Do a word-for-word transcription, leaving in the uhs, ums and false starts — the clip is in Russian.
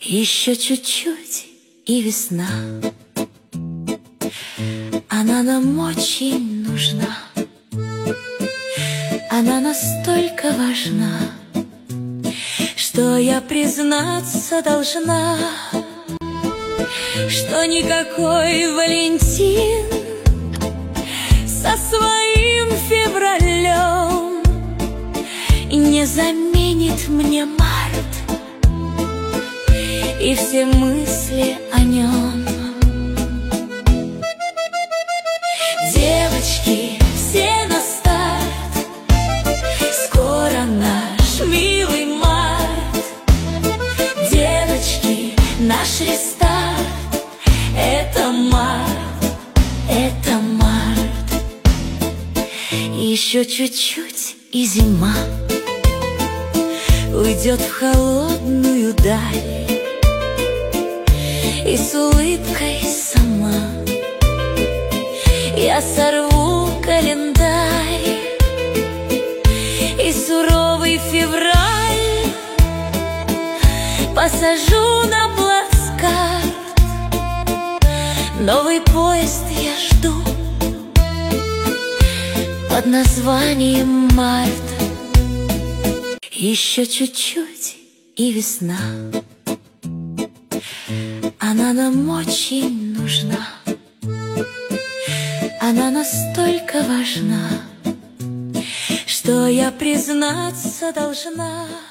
Еще чуть-чуть и весна, она нам очень нужна, она настолько важна, что я признаться должна, что никакой Валентин со своим февралем не заменит мне март и все мысли о нем. Девочки, все на старт, скоро наш милый март. Девочки, наш рестарт, это март, это март. Еще чуть-чуть и зима уйдет в холодную даль, и с улыбкой сама я сорву календарь, и суровый февраль посажу на плацкарт. Новый поезд я жду под названием март. Еще чуть-чуть и весна, она нам очень нужна, она настолько важна, что я признаться должна.